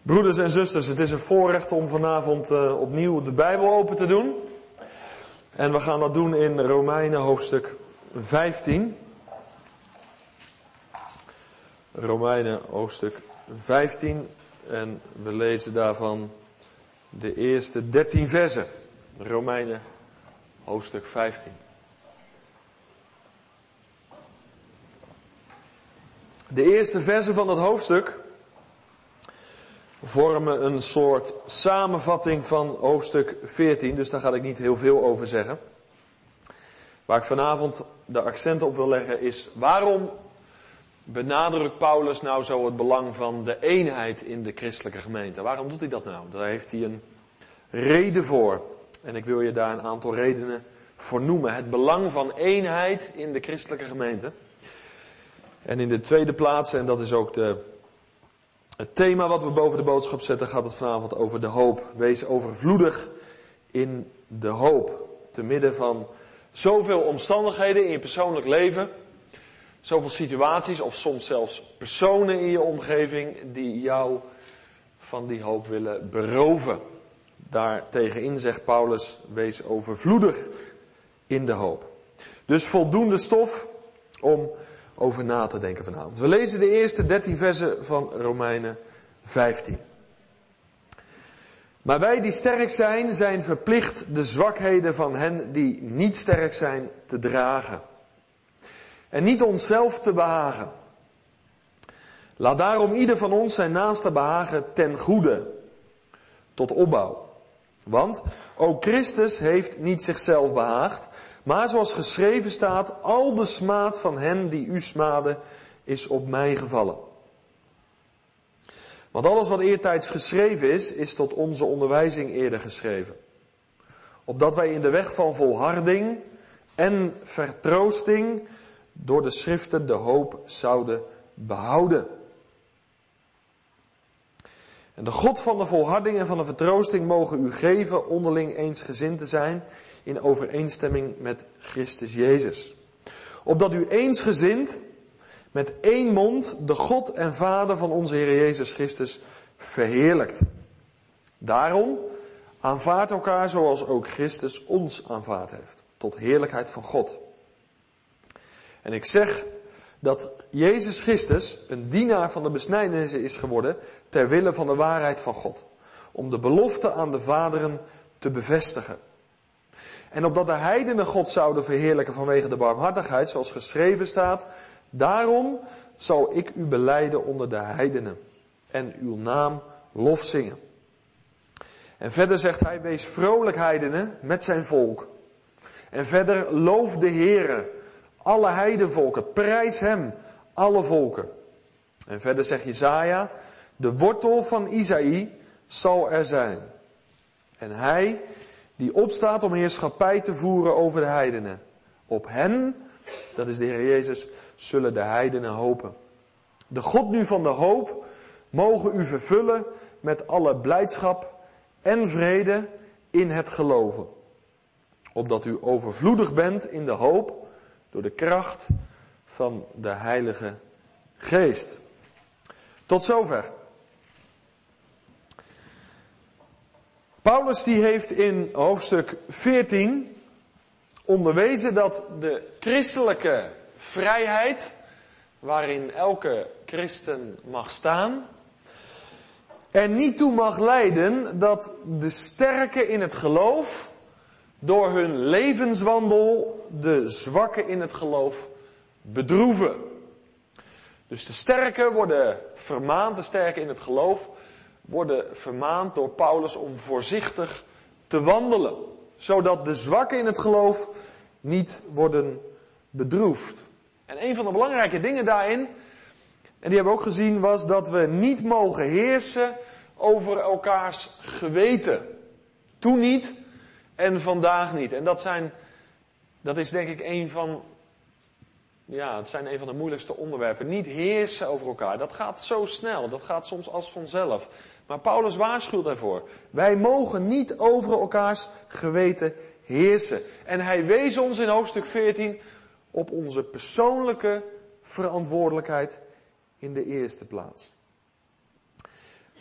Broeders en zusters, het is een voorrecht om vanavond opnieuw de Bijbel open te doen. En we gaan dat doen in Romeinen hoofdstuk 15. Romeinen hoofdstuk 15. En we lezen daarvan de eerste 13 versen. Romeinen hoofdstuk 15. De eerste versen van het hoofdstuk vormen een soort samenvatting van hoofdstuk 14, dus daar ga ik niet heel veel over zeggen. Waar ik vanavond de accent op wil leggen is, waarom benadrukt Paulus nou zo het belang van de eenheid in de christelijke gemeente? Waarom doet hij dat nou? Daar heeft hij een reden voor. En ik wil je daar een aantal redenen voor noemen. Het belang van eenheid in de christelijke gemeente. En in de tweede plaats, en dat is ook het thema wat we boven de boodschap zetten, gaat het vanavond over de hoop. Wees overvloedig in de hoop. Te midden van zoveel omstandigheden in je persoonlijk leven, zoveel situaties of soms zelfs personen in je omgeving die jou van die hoop willen beroven. Daartegenin zegt Paulus, wees overvloedig in de hoop. Dus voldoende stof om over na te denken vanavond. We lezen de eerste 13 versen van Romeinen 15. Maar wij die sterk zijn, zijn verplicht de zwakheden van hen die niet sterk zijn te dragen. En niet onszelf te behagen. Laat daarom ieder van ons zijn naaste behagen ten goede, tot opbouw. Want ook Christus heeft niet zichzelf behaagd, maar zoals geschreven staat, al de smaad van hen die u smaden is op mij gevallen. Want alles wat eertijds geschreven is tot onze onderwijzing eerder geschreven. Opdat wij in de weg van volharding en vertroosting door de schriften de hoop zouden behouden. En de God van de volharding en van de vertroosting mogen u geven onderling eensgezind te zijn in overeenstemming met Christus Jezus. Opdat u eensgezind met één mond de God en Vader van onze Heer Jezus Christus verheerlijkt. Daarom aanvaardt elkaar zoals ook Christus ons aanvaard heeft, tot heerlijkheid van God. En ik zeg dat Jezus Christus een dienaar van de besnijdenis is geworden ter wille van de waarheid van God. Om de belofte aan de vaderen te bevestigen. En opdat de heidenen God zouden verheerlijken vanwege de barmhartigheid, zoals geschreven staat, daarom zal ik u belijden onder de heidenen en uw naam lof zingen. En verder zegt hij, wees vrolijk heidenen met zijn volk. En verder loof de Heere, alle heidenvolken, prijs hem, alle volken. En verder zegt Jesaja, de wortel van Isaïe zal er zijn. En hij die opstaat om heerschappij te voeren over de heidenen. Op hen, dat is de Heer Jezus, zullen de heidenen hopen. De God nu van de hoop mogen u vervullen met alle blijdschap en vrede in het geloven. Opdat u overvloedig bent in de hoop door de kracht van de Heilige Geest. Tot zover. Paulus die heeft in hoofdstuk 14 onderwezen dat de christelijke vrijheid, waarin elke christen mag staan, er niet toe mag leiden dat de sterken in het geloof door hun levenswandel de zwakken in het geloof bedroeven. Dus de sterken worden vermaand, de sterken in het geloof worden vermaand door Paulus om voorzichtig te wandelen. Zodat de zwakken in het geloof niet worden bedroefd. En een van de belangrijke dingen daarin, en die hebben we ook gezien, was dat we niet mogen heersen over elkaars geweten. Toen niet en vandaag niet. En dat is denk ik het zijn een van de moeilijkste onderwerpen. Niet heersen over elkaar. Dat gaat zo snel. Dat gaat soms als vanzelf. Maar Paulus waarschuwt daarvoor. Wij mogen niet over elkaars geweten heersen. En hij wees ons in hoofdstuk 14 op onze persoonlijke verantwoordelijkheid in de eerste plaats.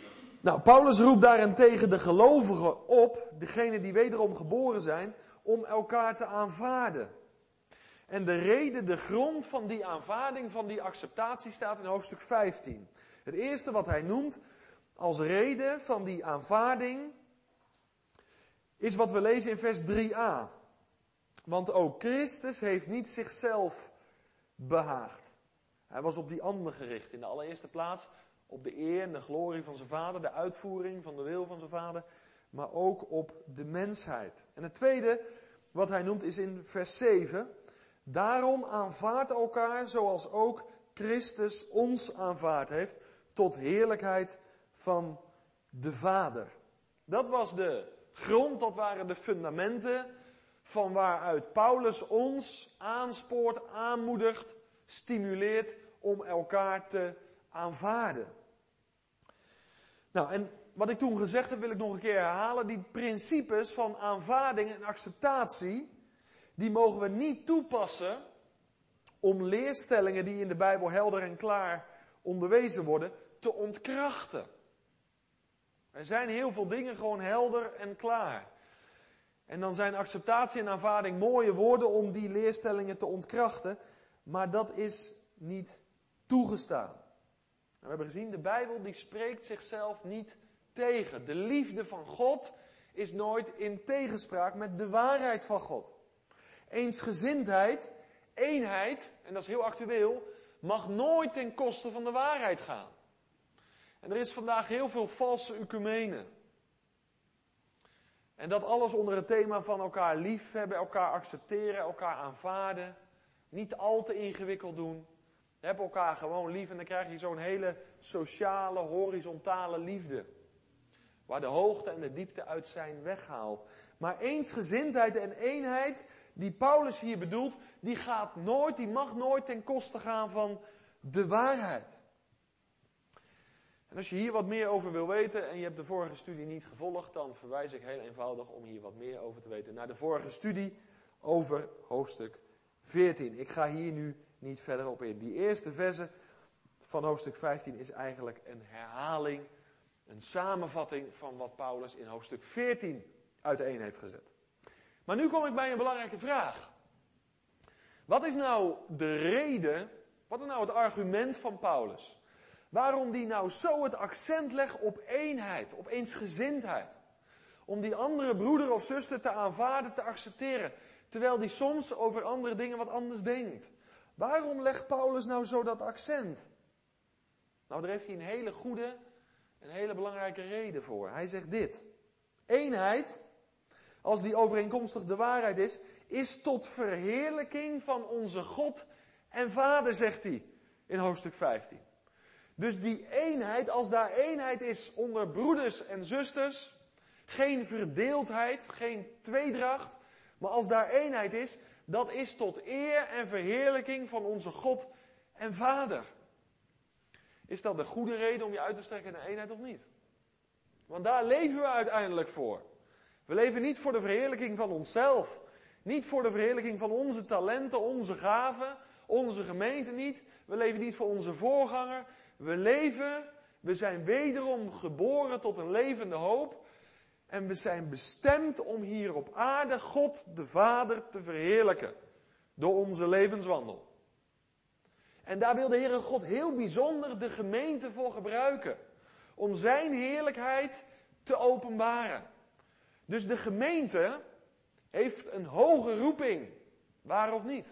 Nou, Paulus roept daarentegen de gelovigen op, degenen die wederom geboren zijn, om elkaar te aanvaarden. En de reden, de grond van die aanvaarding, van die acceptatie staat in hoofdstuk 15. Het eerste wat hij noemt als reden van die aanvaarding is wat we lezen in vers 3a. Want ook Christus heeft niet zichzelf behaagd. Hij was op die ander gericht. In de allereerste plaats op de eer en de glorie van zijn vader, de uitvoering van de wil van zijn vader, maar ook op de mensheid. En het tweede wat hij noemt is in vers 7. Daarom aanvaard elkaar zoals ook Christus ons aanvaard heeft, tot heerlijkheid van de Vader. Dat was de grond, dat waren de fundamenten van waaruit Paulus ons aanspoort, aanmoedigt, stimuleert om elkaar te aanvaarden. Nou, en wat ik toen gezegd heb, wil ik nog een keer herhalen. Die principes van aanvaarding en acceptatie, die mogen we niet toepassen om leerstellingen die in de Bijbel helder en klaar onderwezen worden, te ontkrachten. Er zijn heel veel dingen gewoon helder en klaar. En dan zijn acceptatie en aanvaarding mooie woorden om die leerstellingen te ontkrachten, maar dat is niet toegestaan. We hebben gezien, de Bijbel die spreekt zichzelf niet tegen. De liefde van God is nooit in tegenspraak met de waarheid van God. Eensgezindheid, eenheid, en dat is heel actueel, mag nooit ten koste van de waarheid gaan. En er is vandaag heel veel valse ecumenen. En dat alles onder het thema van elkaar liefhebben, elkaar accepteren, elkaar aanvaarden. Niet al te ingewikkeld doen. Heb elkaar gewoon lief en dan krijg je zo'n hele sociale, horizontale liefde. Waar de hoogte en de diepte uit zijn weggehaald. Maar eensgezindheid en eenheid, die Paulus hier bedoelt, die mag nooit ten koste gaan van de waarheid. En als je hier wat meer over wil weten en je hebt de vorige studie niet gevolgd, dan verwijs ik heel eenvoudig om hier wat meer over te weten naar de vorige studie over hoofdstuk 14. Ik ga hier nu niet verder op in. Die eerste verse van hoofdstuk 15 is eigenlijk een herhaling, een samenvatting van wat Paulus in hoofdstuk 14 uiteen heeft gezet. Maar nu kom ik bij een belangrijke vraag. Wat is nou de reden, wat is nou het argument van Paulus? Waarom die nou zo het accent legt op eenheid, op eensgezindheid? Om die andere broeder of zuster te aanvaarden, te accepteren. Terwijl die soms over andere dingen wat anders denkt. Waarom legt Paulus nou zo dat accent? Nou, daar heeft hij een hele goede, een hele belangrijke reden voor. Hij zegt dit. Eenheid, als die overeenkomstig de waarheid is tot verheerlijking van onze God en Vader, zegt hij in hoofdstuk 15. Dus die eenheid, als daar eenheid is onder broeders en zusters, geen verdeeldheid, geen tweedracht, maar als daar eenheid is, dat is tot eer en verheerlijking van onze God en Vader. Is dat de goede reden om je uit te strekken naar eenheid of niet? Want daar leven we uiteindelijk voor. We leven niet voor de verheerlijking van onszelf. Niet voor de verheerlijking van onze talenten, onze gaven, onze gemeente niet. We leven niet voor onze voorganger. We zijn wederom geboren tot een levende hoop. En we zijn bestemd om hier op aarde God de Vader te verheerlijken. Door onze levenswandel. En daar wil de Heere God heel bijzonder de gemeente voor gebruiken. Om zijn heerlijkheid te openbaren. Dus de gemeente heeft een hoge roeping. Waar of niet?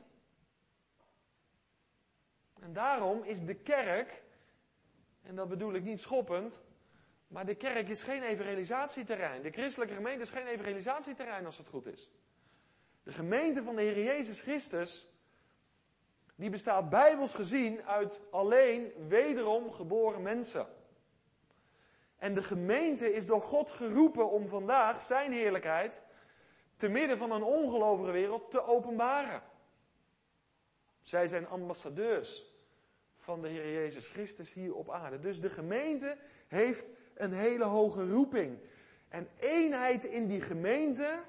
En daarom is de kerk, en dat bedoel ik niet schoppend, maar de kerk is geen evangelisatieterrein. De christelijke gemeente is geen evangelisatieterrein als het goed is. De gemeente van de Heer Jezus Christus, die bestaat bijbels gezien uit alleen wederom geboren mensen. En de gemeente is door God geroepen om vandaag zijn heerlijkheid te midden van een ongelovige wereld te openbaren. Zij zijn ambassadeurs van de Heer Jezus Christus hier op aarde. Dus de gemeente heeft een hele hoge roeping. En eenheid in die gemeente,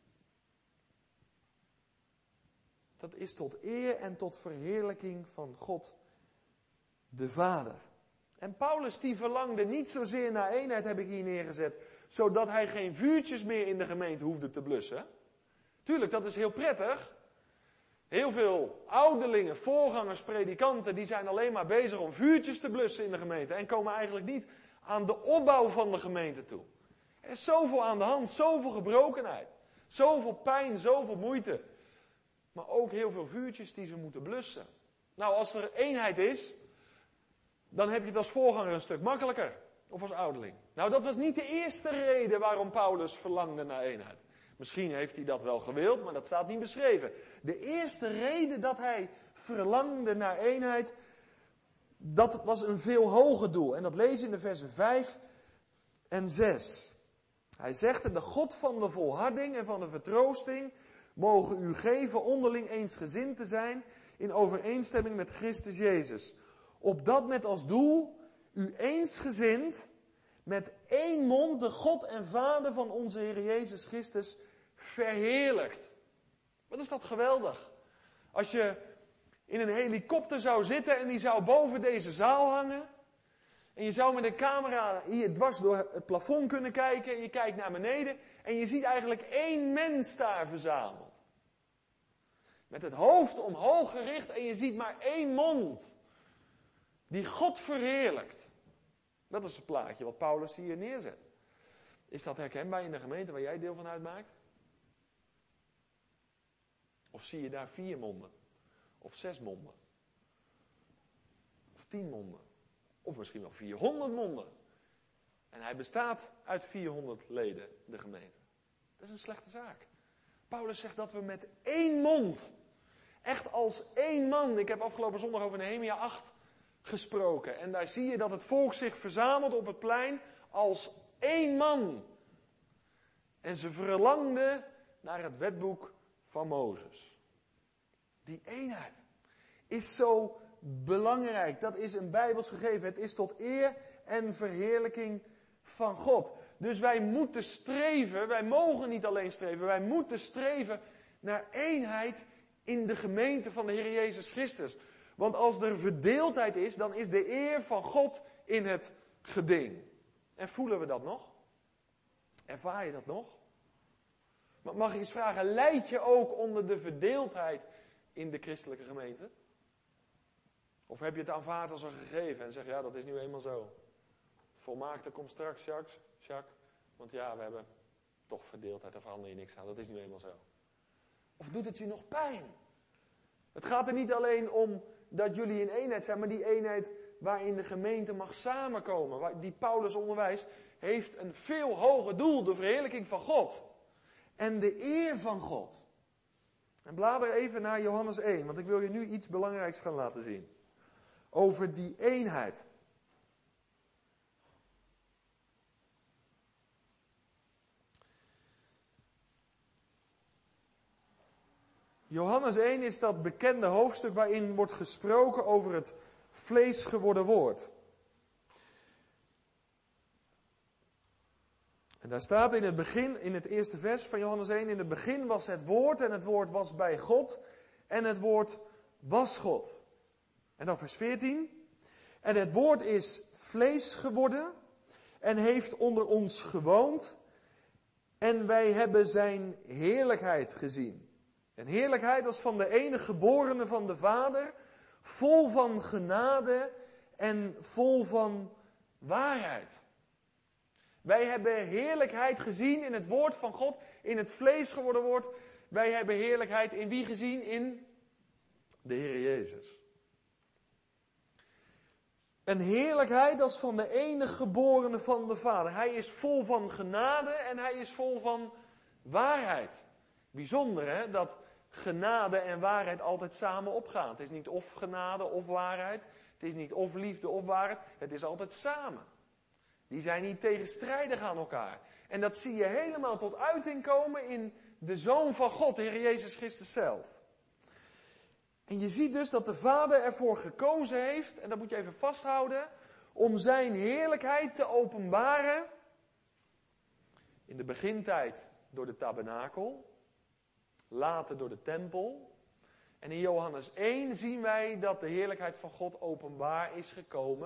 dat is tot eer en tot verheerlijking van God de Vader. En Paulus die verlangde niet zozeer naar eenheid, heb ik hier neergezet, zodat hij geen vuurtjes meer in de gemeente hoefde te blussen. Tuurlijk, dat is heel prettig. Heel veel ouderlingen, voorgangers, predikanten, die zijn alleen maar bezig om vuurtjes te blussen in de gemeente. En komen eigenlijk niet aan de opbouw van de gemeente toe. Er is zoveel aan de hand, zoveel gebrokenheid. Zoveel pijn, zoveel moeite. Maar ook heel veel vuurtjes die ze moeten blussen. Nou, als er eenheid is, dan heb je het als voorganger een stuk makkelijker. Of als ouderling. Nou, dat was niet de eerste reden waarom Paulus verlangde naar eenheid. Misschien heeft hij dat wel gewild, maar dat staat niet beschreven. De eerste reden dat hij verlangde naar eenheid, dat was een veel hoger doel. En dat lees je in de versen 5 en 6. Hij zegt, de God van de volharding en van de vertroosting mogen u geven onderling eensgezind te zijn in overeenstemming met Christus Jezus. Opdat met als doel u eensgezind met één mond de God en Vader van onze Heer Jezus Christus verheerlijkt. Wat is dat geweldig. Als je in een helikopter zou zitten en die zou boven deze zaal hangen. En je zou met een camera hier dwars door het plafond kunnen kijken. En je kijkt naar beneden en je ziet eigenlijk één mens daar verzameld. Met het hoofd omhoog gericht en je ziet maar één mond. Die God verheerlijkt. Dat is het plaatje wat Paulus hier neerzet. Is dat herkenbaar in de gemeente waar jij deel van uitmaakt? Of zie je daar 4 monden? Of 6 monden? Of 10 monden? Of misschien wel 400 monden? En hij bestaat uit 400 leden, de gemeente. Dat is een slechte zaak. Paulus zegt dat we met één mond, echt als één man. Ik heb afgelopen zondag over Nehemia 8 gesproken. En daar zie je dat het volk zich verzamelt op het plein als één man. En ze verlangden naar het wetboek van Mozes. Die eenheid is zo belangrijk. Dat is een Bijbels gegeven. Het is tot eer en verheerlijking van God. Dus wij moeten streven, wij mogen niet alleen streven, wij moeten streven naar eenheid in de gemeente van de Heer Jezus Christus. Want als er verdeeldheid is, dan is de eer van God in het geding. En voelen we dat nog? Ervaar je dat nog? Mag ik eens vragen, lijd je ook onder de verdeeldheid in de christelijke gemeente? Of heb je het aanvaard als een gegeven en zeg ja, dat is nu eenmaal zo. Het volmaakte komt straks, Jacques. Want ja, we hebben toch verdeeldheid, daar verander je niks aan. Dat is nu eenmaal zo. Of doet het je nog pijn? Het gaat er niet alleen om dat jullie in eenheid zijn, maar die eenheid waarin de gemeente mag samenkomen. Die Paulus onderwijst, heeft een veel hoger doel, de verheerlijking van God. En de eer van God. En blader even naar Johannes 1, want ik wil je nu iets belangrijks gaan laten zien. Over die eenheid. Johannes 1 is dat bekende hoofdstuk waarin wordt gesproken over het vlees geworden woord. En daar staat in het begin, in het eerste vers van Johannes 1, in het begin was het woord en het woord was bij God en het woord was God. En dan vers 14. En het woord is vlees geworden en heeft onder ons gewoond en wij hebben zijn heerlijkheid gezien. En heerlijkheid als van de enige geborene van de Vader, vol van genade en vol van waarheid. Wij hebben heerlijkheid gezien in het woord van God, in het vlees geworden woord. Wij hebben heerlijkheid in wie gezien? In de Heer Jezus. Een heerlijkheid als van de enige geborene van de Vader. Hij is vol van genade en hij is vol van waarheid. Bijzonder hè, dat genade en waarheid altijd samen opgaan. Het is niet of genade of waarheid. Het is niet of liefde of waarheid. Het is altijd samen. Die zijn niet tegenstrijdig aan elkaar. En dat zie je helemaal tot uiting komen in de Zoon van God, de Heer Jezus Christus zelf. En je ziet dus dat de Vader ervoor gekozen heeft, en dat moet je even vasthouden, om zijn heerlijkheid te openbaren. In de begintijd door de tabernakel, later door de tempel. En in Johannes 1 zien wij dat de heerlijkheid van God openbaar is gekomen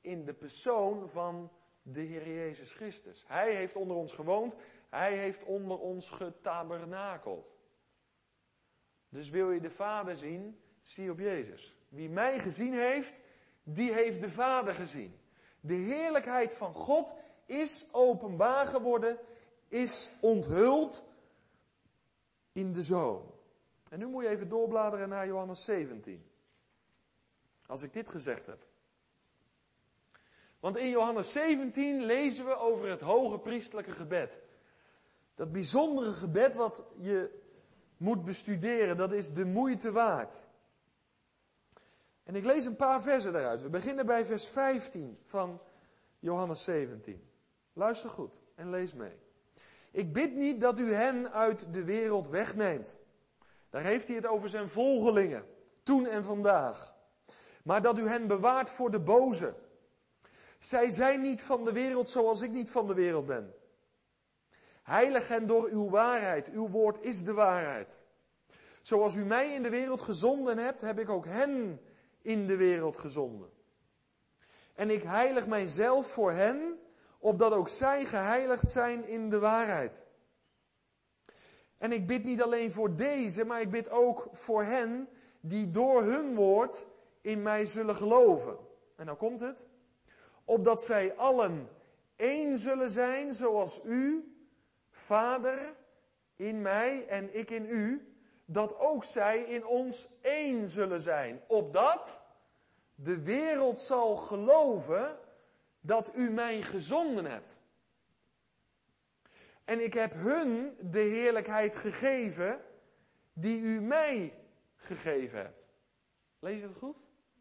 in de persoon van de Heer Jezus Christus. Hij heeft onder ons gewoond, hij heeft onder ons getabernakeld. Dus wil je de Vader zien, zie op Jezus. Wie mij gezien heeft, die heeft de Vader gezien. De heerlijkheid van God is openbaar geworden, is onthuld in de Zoon. En nu moet je even doorbladeren naar Johannes 17. Als ik dit gezegd heb. Want in Johannes 17 lezen we over het hoge priestelijke gebed. Dat bijzondere gebed wat je moet bestuderen, dat is de moeite waard. En ik lees een paar versen daaruit. We beginnen bij vers 15 van Johannes 17. Luister goed en lees mee. Ik bid niet dat u hen uit de wereld wegneemt. Daar heeft hij het over zijn volgelingen, toen en vandaag. Maar dat u hen bewaart voor de boze. Zij zijn niet van de wereld zoals ik niet van de wereld ben. Heilig hen door uw waarheid. Uw woord is de waarheid. Zoals u mij in de wereld gezonden hebt, heb ik ook hen in de wereld gezonden. En ik heilig mijzelf voor hen, opdat ook zij geheiligd zijn in de waarheid. En ik bid niet alleen voor deze, maar ik bid ook voor hen die door hun woord in mij zullen geloven. En nou komt het. Opdat zij allen één zullen zijn, zoals u, Vader, in mij en ik in u, dat ook zij in ons één zullen zijn. Opdat de wereld zal geloven dat u mij gezonden hebt. En ik heb hun de heerlijkheid gegeven die u mij gegeven hebt. Lees je het goed?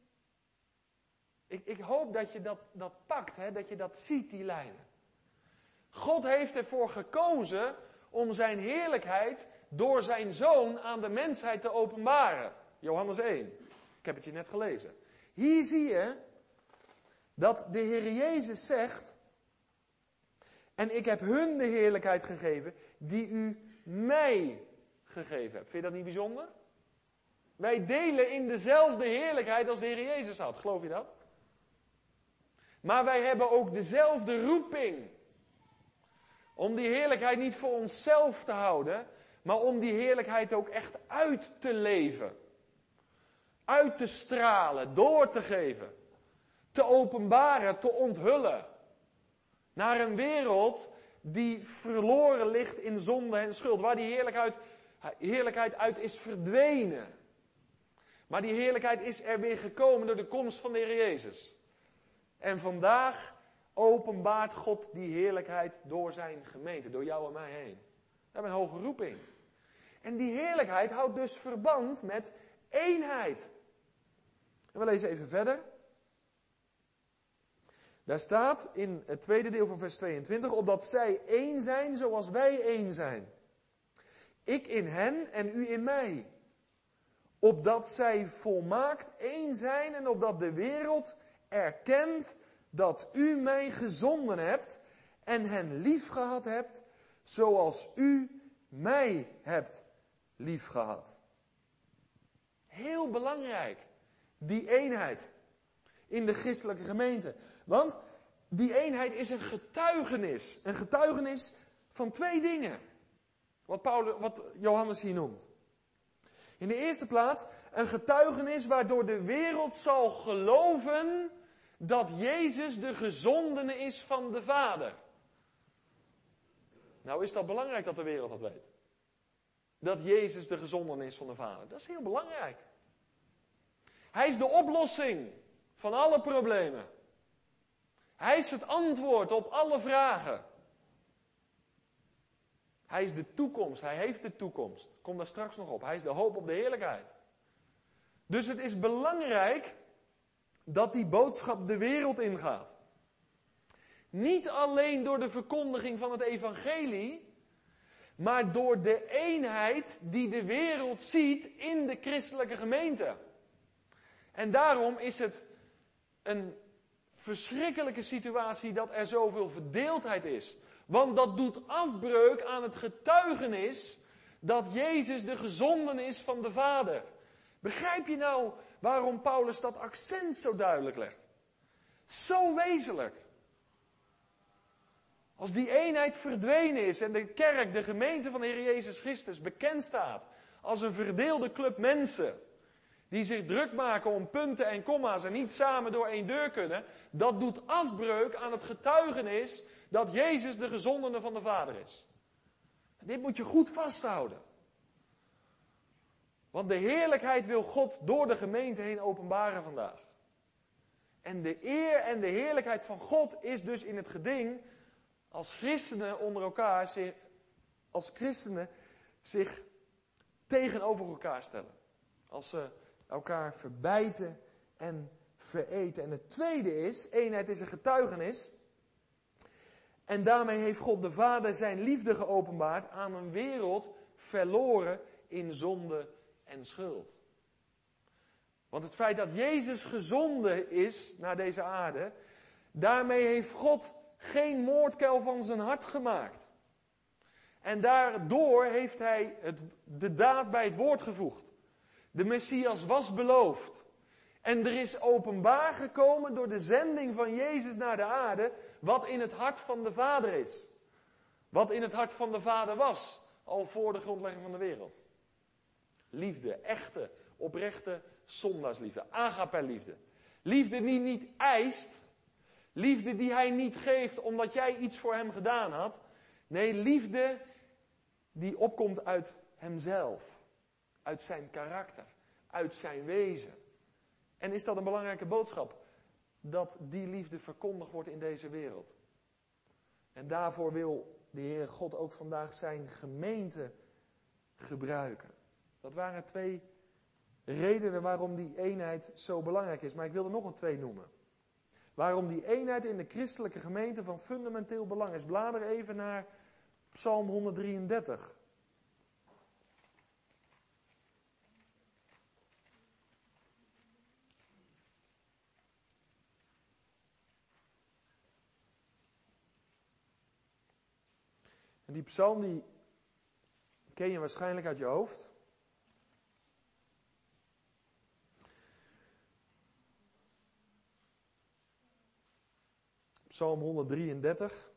Ik hoop dat je dat pakt, hè, dat je dat ziet, die lijnen. God heeft ervoor gekozen om zijn heerlijkheid door zijn Zoon aan de mensheid te openbaren. Johannes 1. Ik heb het je net gelezen. Hier zie je dat de Heer Jezus zegt, en ik heb hun de heerlijkheid gegeven die u mij gegeven hebt. Vind je dat niet bijzonder? Wij delen in dezelfde heerlijkheid als de Heer Jezus had. Geloof je dat? Maar wij hebben ook dezelfde roeping. Om die heerlijkheid niet voor onszelf te houden, maar om die heerlijkheid ook echt uit te leven. Uit te stralen, door te geven. Te openbaren, te onthullen. Naar een wereld die verloren ligt in zonde en schuld. Waar die heerlijkheid uit is verdwenen. Maar die heerlijkheid is er weer gekomen door de komst van de Heer Jezus. En vandaag openbaart God die heerlijkheid door zijn gemeente, door jou en mij heen. We hebben een hoge roeping. En die heerlijkheid houdt dus verband met eenheid. En we lezen even verder. Daar staat in het tweede deel van vers 22, opdat zij één zijn zoals wij één zijn. Ik in hen en u in mij. Opdat zij volmaakt één zijn en opdat de wereld erkent dat u mij gezonden hebt en hen liefgehad hebt zoals u mij hebt liefgehad. Heel belangrijk, die eenheid in de christelijke gemeente. Want die eenheid is een getuigenis. Een getuigenis van twee dingen. Wat Johannes hier noemt. In de eerste plaats een getuigenis waardoor de wereld zal geloven dat Jezus de gezondene is van de Vader. Nou is dat belangrijk dat de wereld dat weet. Dat Jezus de gezondene is van de Vader. Dat is heel belangrijk. Hij is de oplossing van alle problemen. Hij is het antwoord op alle vragen. Hij is de toekomst. Hij heeft de toekomst. Kom daar straks nog op. Hij is de hoop op de heerlijkheid. Dus het is belangrijk dat die boodschap de wereld ingaat. Niet alleen door de verkondiging van het evangelie, maar door de eenheid die de wereld ziet in de christelijke gemeente. En daarom is het een verschrikkelijke situatie dat er zoveel verdeeldheid is. Want dat doet afbreuk aan het getuigenis dat Jezus de gezonden is van de Vader. Begrijp je nou waarom Paulus dat accent zo duidelijk legt? Zo wezenlijk. Als die eenheid verdwenen is en de kerk, de gemeente van de Heer Jezus Christus, bekend staat als een verdeelde club mensen, die zich druk maken om punten en komma's en niet samen door één deur kunnen, dat doet afbreuk aan het getuigenis dat Jezus de gezondene van de Vader is. Dit moet je goed vasthouden. Want de heerlijkheid wil God door de gemeente heen openbaren vandaag. En de eer en de heerlijkheid van God is dus in het geding als christenen onder elkaar, als christenen zich tegenover elkaar stellen. Als ze elkaar verbijten en vereten. En het tweede is, eenheid is een getuigenis. En daarmee heeft God de Vader zijn liefde geopenbaard aan een wereld verloren in zonde en schuld. Want het feit dat Jezus gezonden is naar deze aarde, daarmee heeft God geen moordkuil van zijn hart gemaakt. En daardoor heeft hij de daad bij het woord gevoegd. De Messias was beloofd. En er is openbaar gekomen door de zending van Jezus naar de aarde, wat in het hart van de Vader is. Wat in het hart van de Vader was, al voor de grondlegging van de wereld. Liefde, echte, oprechte zondaarsliefde, agape-liefde. Liefde die niet eist, liefde die hij niet geeft omdat jij iets voor hem gedaan had. Nee, liefde die opkomt uit hemzelf, uit zijn karakter, uit zijn wezen. En is dat een belangrijke boodschap? Dat die liefde verkondigd wordt in deze wereld. En daarvoor wil de Heere God ook vandaag zijn gemeente gebruiken. Dat waren 2 redenen waarom die eenheid zo belangrijk is. Maar ik wil er nog een 2 noemen. Waarom die eenheid in de christelijke gemeente van fundamenteel belang is. Blader even naar Psalm 133. En die psalm die ken je waarschijnlijk uit je hoofd. Psalm 133.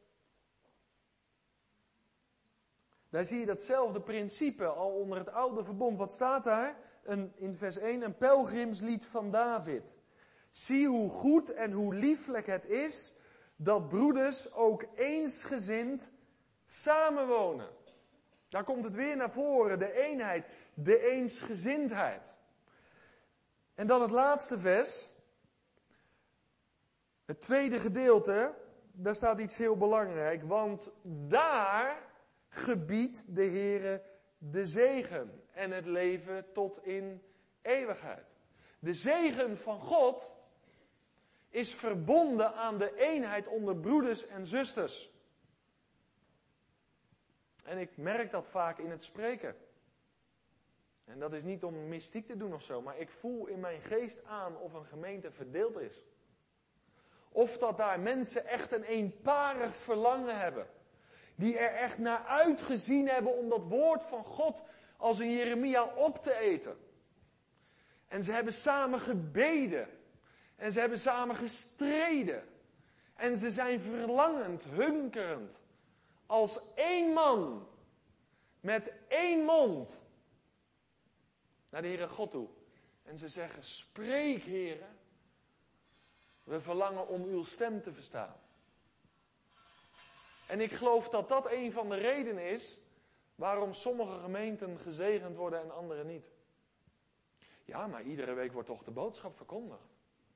Daar zie je datzelfde principe al onder het oude verbond. Wat staat daar? In vers 1, een pelgrimslied van David. Zie hoe goed en hoe lieflijk het is dat broeders ook eensgezind samenwonen. Daar komt het weer naar voren, de eenheid, de eensgezindheid. En dan het laatste vers. Het tweede gedeelte, daar staat iets heel belangrijk. Want daar gebiedt de Heere de zegen en het leven tot in eeuwigheid. De zegen van God is verbonden aan de eenheid onder broeders en zusters. En ik merk dat vaak in het spreken. En dat is niet om mystiek te doen of zo, maar ik voel in mijn geest aan of een gemeente verdeeld is. Of dat daar mensen echt een eenparig verlangen hebben. Die er echt naar uitgezien hebben om dat woord van God als in Jeremia op te eten. En ze hebben samen gebeden. En ze hebben samen gestreden. En ze zijn verlangend, hunkerend. Als één man. Met één mond. Naar de Heere God toe. En ze zeggen, spreek Heere. We verlangen om uw stem te verstaan. En ik geloof dat dat een van de redenen is waarom sommige gemeenten gezegend worden en andere niet. Ja, maar iedere week wordt toch de boodschap verkondigd.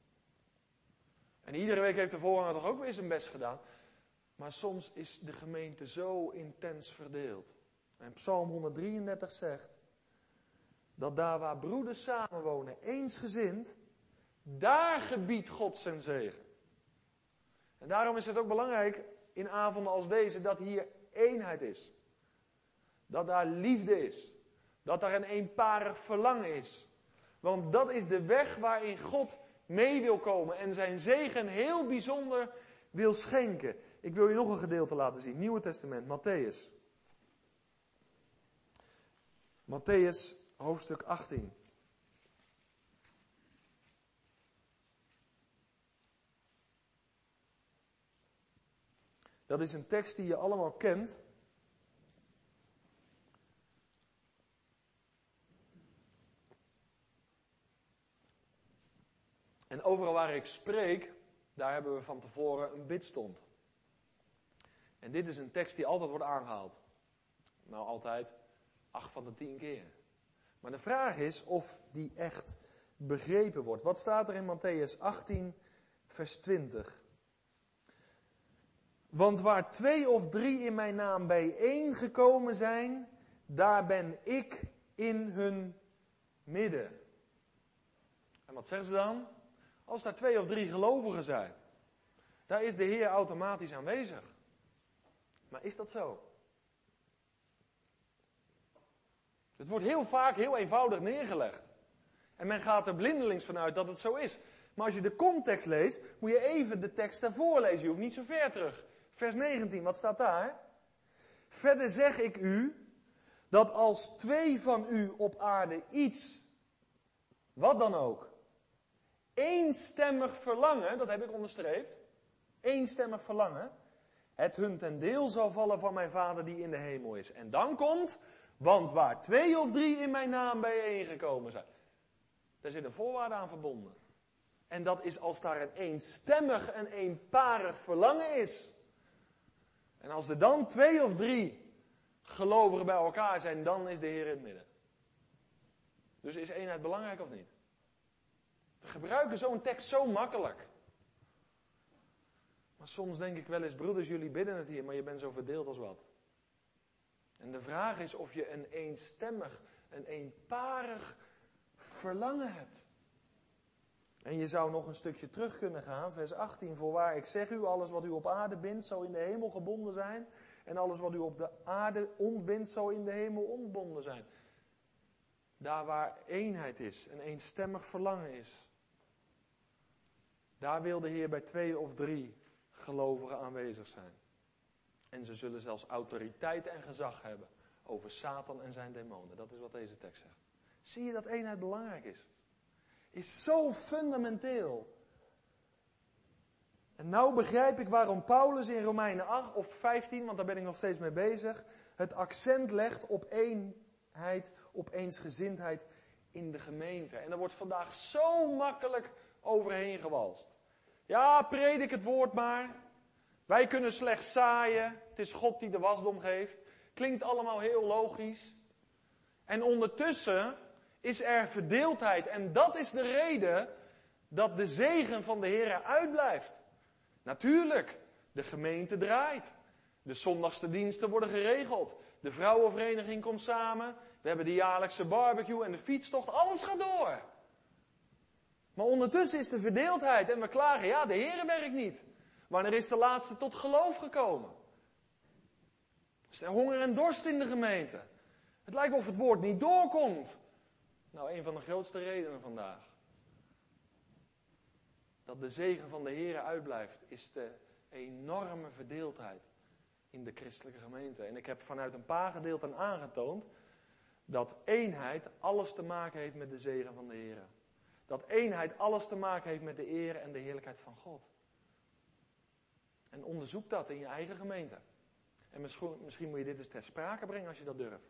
En iedere week heeft de voorganger toch ook weer zijn best gedaan. Maar soms is de gemeente zo intens verdeeld. En Psalm 133 zegt dat daar waar broeders samenwonen, eensgezind, daar gebiedt God zijn zegen. En daarom is het ook belangrijk in avonden als deze dat hier eenheid is. Dat daar liefde is. Dat daar een eenparig verlangen is. Want dat is de weg waarin God mee wil komen en zijn zegen heel bijzonder wil schenken. Ik wil je nog een gedeelte laten zien. Nieuwe Testament, Matthäus. Matthäus, hoofdstuk 18. Dat is een tekst die je allemaal kent. En overal waar ik spreek, daar hebben we van tevoren een bidstond. En dit is een tekst die altijd wordt aangehaald. Nou, altijd 8 van de 10 keer. Maar de vraag is of die echt begrepen wordt. Wat staat er in Mattheüs 18, vers 20? Want waar 2 of 3 in mijn naam bijeengekomen zijn, daar ben ik in hun midden. En wat zeggen ze dan? Als daar 2 of 3 gelovigen zijn, daar is de Heer automatisch aanwezig. Maar is dat zo? Het wordt heel vaak heel eenvoudig neergelegd. En men gaat er blindelings vanuit dat het zo is. Maar als je de context leest, moet je even de tekst daarvoor lezen. Je hoeft niet zo ver terug. Vers 19, wat staat daar? Verder zeg ik u, dat als 2 van u op aarde iets, wat dan ook, eenstemmig verlangen, dat heb ik onderstreept, eenstemmig verlangen, het hun ten deel zal vallen van mijn Vader die in de hemel is. En dan komt, want waar 2 of 3 in mijn naam bijeengekomen zijn. Daar zit een voorwaarde aan verbonden. En dat is als daar een eenstemmig en eenparig verlangen is. En als er dan 2 of 3 gelovigen bij elkaar zijn, dan is de Heer in het midden. Dus is eenheid belangrijk of niet? We gebruiken zo'n tekst zo makkelijk. Maar soms denk ik wel eens, broeders, jullie bidden het hier, maar je bent zo verdeeld als wat. En de vraag is of je een eenstemmig, een eenparig verlangen hebt. En je zou nog een stukje terug kunnen gaan, vers 18. Voorwaar, ik zeg u, alles wat u op aarde bindt, zal in de hemel gebonden zijn. En alles wat u op de aarde ontbindt, zal in de hemel ontbonden zijn. Daar waar eenheid is, een eenstemmig verlangen is. Daar wil de Heer bij 2 of 3 gelovigen aanwezig zijn. En ze zullen zelfs autoriteit en gezag hebben over Satan en zijn demonen. Dat is wat deze tekst zegt. Zie je dat eenheid belangrijk is? Is zo fundamenteel. En nou begrijp ik waarom Paulus in Romeinen 8 of 15, want daar ben ik nog steeds mee bezig, het accent legt op eenheid, op eensgezindheid in de gemeente. En daar wordt vandaag zo makkelijk overheen gewalst. Ja, predik het woord maar. Wij kunnen slechts zaaien. Het is God die de wasdom geeft. Klinkt allemaal heel logisch. En ondertussen is er verdeeldheid. En dat is de reden dat de zegen van de Heer uitblijft. Natuurlijk, de gemeente draait. De zondagse diensten worden geregeld. De vrouwenvereniging komt samen. We hebben de jaarlijkse barbecue en de fietstocht. Alles gaat door. Maar ondertussen is de verdeeldheid en we klagen, ja, de Heer werkt niet. Wanneer is de laatste tot geloof gekomen? Is er honger en dorst in de gemeente? Het lijkt of het woord niet doorkomt. Nou, een van de grootste redenen vandaag. Dat de zegen van de Heer uitblijft, is de enorme verdeeldheid in de christelijke gemeente. En ik heb vanuit een paar gedeelten aangetoond dat eenheid alles te maken heeft met de zegen van de Heer. Dat eenheid alles te maken heeft met de eer en de heerlijkheid van God. En onderzoek dat in je eigen gemeente. En misschien moet je dit eens ter sprake brengen als je dat durft.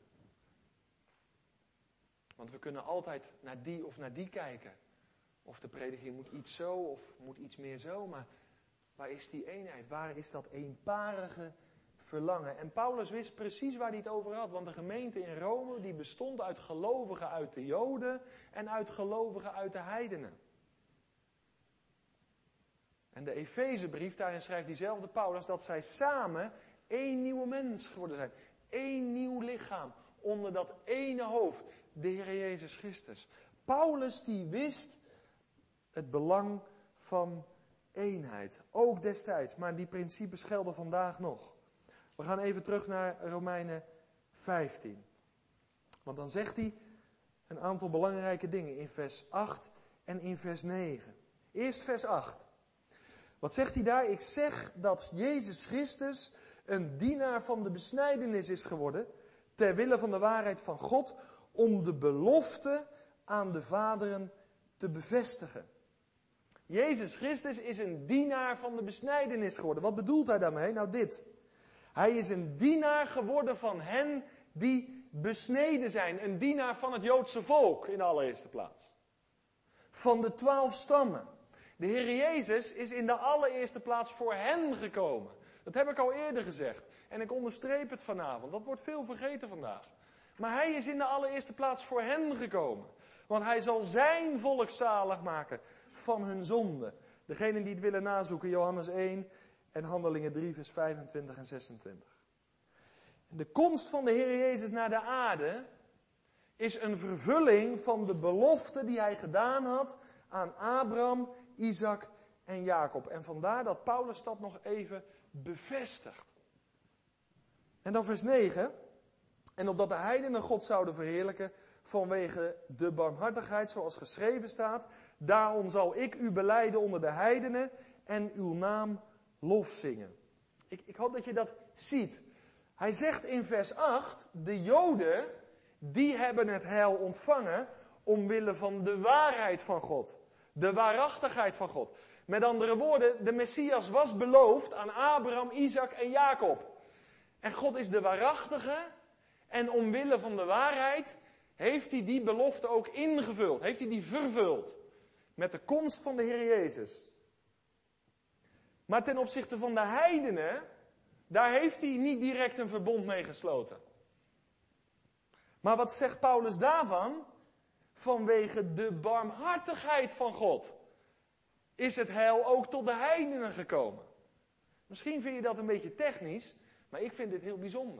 Want we kunnen altijd naar die of naar die kijken. Of de prediking moet iets zo of moet iets meer zo. Maar waar is die eenheid? Waar is dat eenparige verlangen? En Paulus wist precies waar hij het over had. Want de gemeente in Rome die bestond uit gelovigen uit de Joden en uit gelovigen uit de heidenen. En de Efezebrief, daarin schrijft diezelfde Paulus dat zij samen één nieuwe mens geworden zijn. Eén nieuw lichaam onder dat ene hoofd, de Heer Jezus Christus. Paulus die wist het belang van eenheid. Ook destijds, maar die principes gelden vandaag nog. We gaan even terug naar Romeinen 15. Want dan zegt hij een aantal belangrijke dingen in vers 8 en in vers 9. Eerst vers 8. Wat zegt hij daar? Ik zeg dat Jezus Christus een dienaar van de besnijdenis is geworden, ter wille van de waarheid van God, om de belofte aan de vaderen te bevestigen. Jezus Christus is een dienaar van de besnijdenis geworden. Wat bedoelt hij daarmee? Nou dit. Hij is een dienaar geworden van hen die besneden zijn. Een dienaar van het Joodse volk in de allereerste plaats. Van de 12 stammen. De Heer Jezus is in de allereerste plaats voor hen gekomen. Dat heb ik al eerder gezegd. En ik onderstreep het vanavond. Dat wordt veel vergeten vandaag. Maar hij is in de allereerste plaats voor hen gekomen. Want hij zal zijn volk zalig maken van hun zonde. Degenen die het willen nazoeken, Johannes 1 en Handelingen 3 vers 25 en 26. De komst van de Heer Jezus naar de aarde is een vervulling van de belofte die hij gedaan had aan Abraham, Isaac en Jacob. En vandaar dat Paulus dat nog even bevestigt. En dan vers 9. En opdat de heidenen God zouden verheerlijken vanwege de barmhartigheid zoals geschreven staat. Daarom zal ik u belijden onder de heidenen en uw naam lof zingen. Ik hoop dat je dat ziet. Hij zegt in vers 8, de Joden, die hebben het heil ontvangen omwille van de waarheid van God. De waarachtigheid van God. Met andere woorden, de Messias was beloofd aan Abraham, Isaac en Jacob. En God is de waarachtige en omwille van de waarheid heeft hij die belofte ook ingevuld. Heeft hij die vervuld. Met de komst van de Heer Jezus. Maar ten opzichte van de heidenen, daar heeft hij niet direct een verbond mee gesloten. Maar wat zegt Paulus daarvan? Vanwege de barmhartigheid van God is het heil ook tot de heidenen gekomen. Misschien vind je dat een beetje technisch, maar ik vind dit heel bijzonder.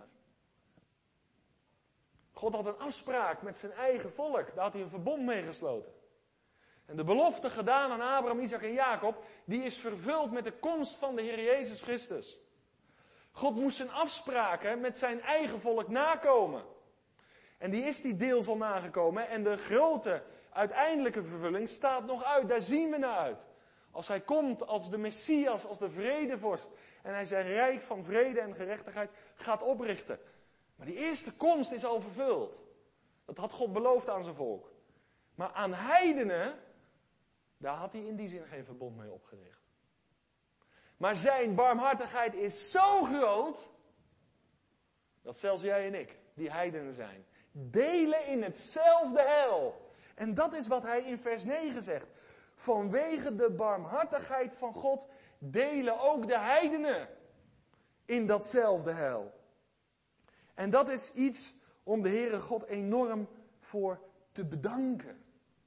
God had een afspraak met zijn eigen volk, daar had hij een verbond mee gesloten. En de belofte gedaan aan Abraham, Isaac en Jacob, die is vervuld met de komst van de Heer Jezus Christus. God moest zijn afspraken met zijn eigen volk nakomen. En die is die deels al nagekomen. En de grote uiteindelijke vervulling staat nog uit. Daar zien we naar uit. Als hij komt als de Messias, als de vredevorst. En hij zijn rijk van vrede en gerechtigheid gaat oprichten. Maar die eerste komst is al vervuld. Dat had God beloofd aan zijn volk. Maar aan heidenen, daar had hij in die zin geen verbond mee opgericht. Maar zijn barmhartigheid is zo groot, dat zelfs jij en ik, die heidenen zijn, delen in hetzelfde heil. En dat is wat hij in vers 9 zegt. Vanwege de barmhartigheid van God delen ook de heidenen in datzelfde heil. En dat is iets om de Heere God enorm voor te bedanken.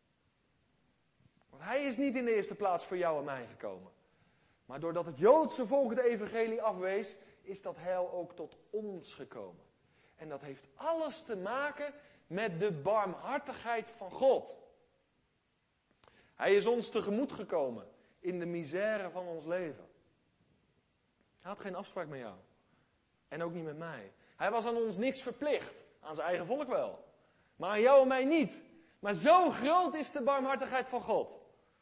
Want hij is niet in de eerste plaats voor jou en mij gekomen. Maar doordat het Joodse volk het evangelie afwees, is dat heil ook tot ons gekomen. En dat heeft alles te maken met de barmhartigheid van God. Hij is ons tegemoet gekomen in de misère van ons leven. Hij had geen afspraak met jou. En ook niet met mij. Hij was aan ons niks verplicht. Aan zijn eigen volk wel. Maar aan jou en mij niet. Maar zo groot is de barmhartigheid van God.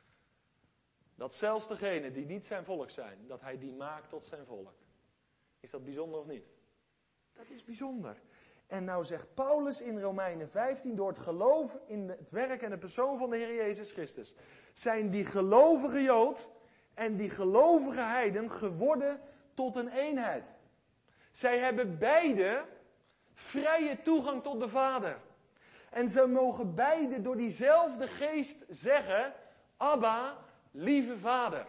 Dat zelfs degenen die niet zijn volk zijn, dat hij die maakt tot zijn volk. Is dat bijzonder of niet? Dat is bijzonder. En nou zegt Paulus in Romeinen 15, door het geloof in het werk en de persoon van de Heer Jezus Christus, zijn die gelovige Jood en die gelovige heiden geworden tot een eenheid. Zij hebben beide vrije toegang tot de Vader. En ze mogen beide door diezelfde geest zeggen, Abba, lieve Vader.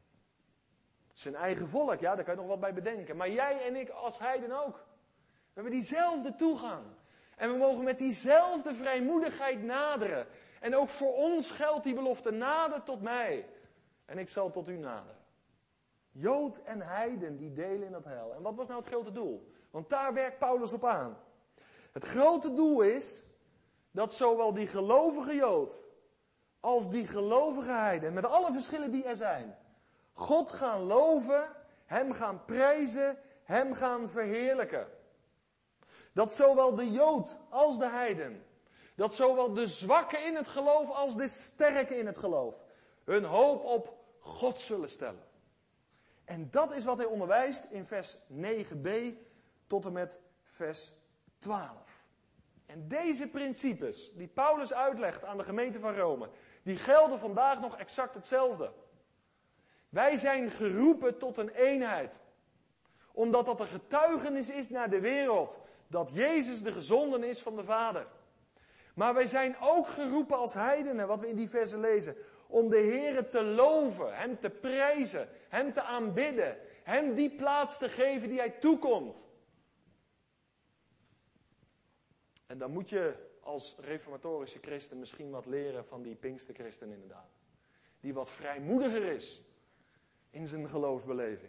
Zijn eigen volk, ja, daar kan je nog wat bij bedenken. Maar jij en ik als heiden ook. We hebben diezelfde toegang. En we mogen met diezelfde vrijmoedigheid naderen. En ook voor ons geldt die belofte, nader tot mij. En ik zal tot u naderen. Jood en heiden, die delen in dat heil. En wat was nou het grote doel? Want daar werkt Paulus op aan. Het grote doel is dat zowel die gelovige Jood als die gelovige heiden, met alle verschillen die er zijn, God gaan loven, hem gaan prijzen, hem gaan verheerlijken. Dat zowel de Jood als de heiden, dat zowel de zwakken in het geloof als de sterken in het geloof, hun hoop op God zullen stellen. En dat is wat hij onderwijst in vers 9b tot en met vers 12. En deze principes die Paulus uitlegt aan de gemeente van Rome, die gelden vandaag nog exact hetzelfde. Wij zijn geroepen tot een eenheid. Omdat dat een getuigenis is naar de wereld. Dat Jezus de gezonden is van de Vader. Maar wij zijn ook geroepen als heidenen, wat we in die versen lezen. Om de Heere te loven, Hem te prijzen, Hem te aanbidden. Hem die plaats te geven die Hij toekomt. En dan moet je als reformatorische christen misschien wat leren van die Pinksterchristen inderdaad. Die wat vrijmoediger is in zijn geloofsbeleving.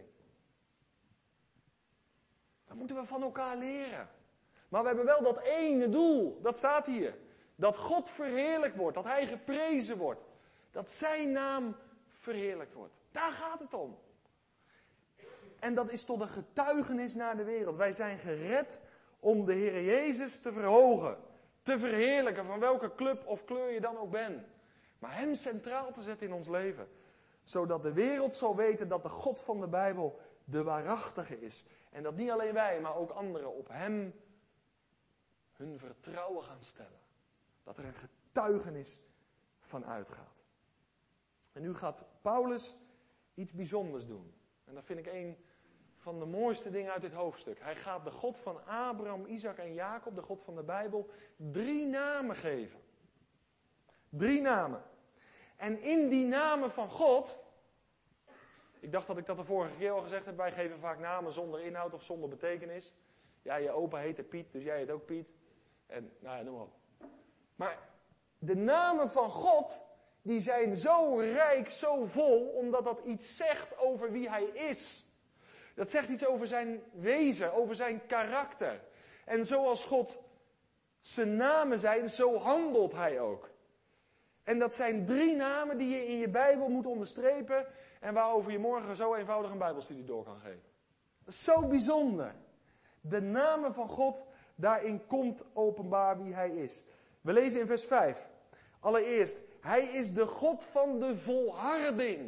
Dat moeten we van elkaar leren. Maar we hebben wel dat ene doel, dat staat hier. Dat God verheerlijkt wordt, dat Hij geprezen wordt. Dat Zijn naam verheerlijkt wordt. Daar gaat het om. En dat is tot een getuigenis naar de wereld. Wij zijn gered om de Heer Jezus te verhogen. Te verheerlijken, van welke club of kleur je dan ook bent. Maar Hem centraal te zetten in ons leven. Zodat de wereld zal weten dat de God van de Bijbel de waarachtige is. En dat niet alleen wij, maar ook anderen op Hem hun vertrouwen gaan stellen. Dat er een getuigenis van uitgaat. En nu gaat Paulus iets bijzonders doen. En dat vind ik een van de mooiste dingen uit dit hoofdstuk. Hij gaat de God van Abraham, Isaac en Jacob, de God van de Bijbel, 3 namen geven. 3 namen. En in die namen van God, ik dacht dat ik dat de vorige keer al gezegd heb, wij geven vaak namen zonder inhoud of zonder betekenis. Ja, je opa heette Piet, dus jij heet ook Piet. En, nou ja, noem maar op. Maar de namen van God, die zijn zo rijk, zo vol, omdat dat iets zegt over wie Hij is. Dat zegt iets over Zijn wezen, over Zijn karakter. En zoals God zijn namen zijn, zo handelt Hij ook. En dat zijn 3 namen die je in je Bijbel moet onderstrepen en waarover je morgen zo eenvoudig een Bijbelstudie door kan geven. Dat is zo bijzonder. De namen van God, daarin komt openbaar wie Hij is. We lezen in vers 5. Allereerst, Hij is de God van de volharding.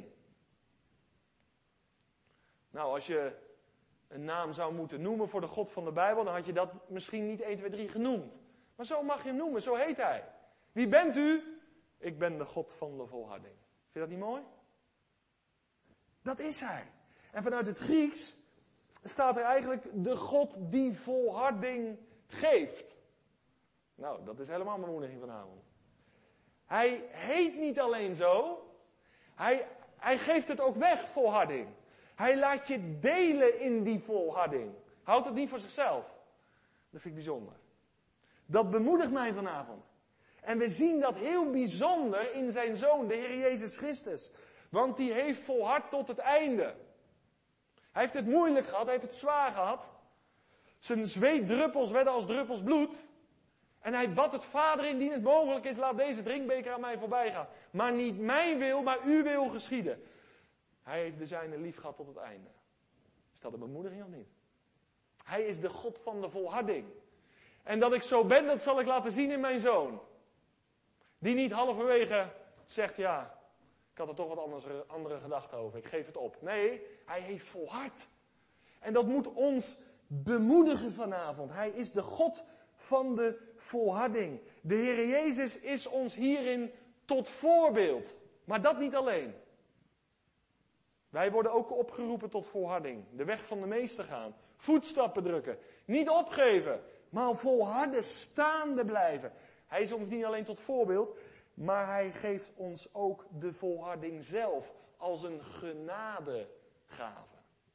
Nou, als je een naam zou moeten noemen voor de God van de Bijbel, dan had je dat misschien niet 1, 2, 3 genoemd. Maar zo mag je hem noemen, zo heet Hij. Wie bent u? Ik ben de God van de volharding. Vind je dat niet mooi? Dat is Hij. En vanuit het Grieks staat er eigenlijk de God die volharding geeft. Nou, dat is helemaal mijn bemoediging vanavond. Hij heet niet alleen zo. Hij geeft het ook weg, volharding. Hij laat je delen in die volharding. Houdt het niet voor zichzelf. Dat vind ik bijzonder. Dat bemoedigt mij vanavond. En we zien dat heel bijzonder in zijn Zoon, de Heer Jezus Christus. Want die heeft volhard tot het einde. Hij heeft het moeilijk gehad, hij heeft het zwaar gehad. Zijn zweetdruppels werden als druppels bloed. En hij bad het Vader, indien het mogelijk is, laat deze drinkbeker aan mij voorbij gaan. Maar niet mijn wil, maar uw wil geschieden. Hij heeft de zijne lief gehad tot het einde. Is dat een bemoediging of niet? Hij is de God van de volharding. En dat ik zo ben, dat zal ik laten zien in mijn Zoon. Die niet halverwege zegt, ja, ik had er toch wat andere gedachten over. Ik geef het op. Nee, hij heeft volhard. En dat moet ons bemoedigen vanavond. Hij is de God van de volharding. De Heer Jezus is ons hierin tot voorbeeld. Maar dat niet alleen. Wij worden ook opgeroepen tot volharding. De weg van de meester gaan. Voetstappen drukken. Niet opgeven, maar volharden, staande blijven. Hij is ons niet alleen tot voorbeeld, maar hij geeft ons ook de volharding zelf als een genadegave.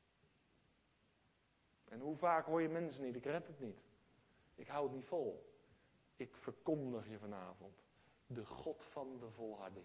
En hoe vaak hoor je mensen niet, ik red het niet. Ik hou het niet vol. Ik verkondig je vanavond de God van de volharding.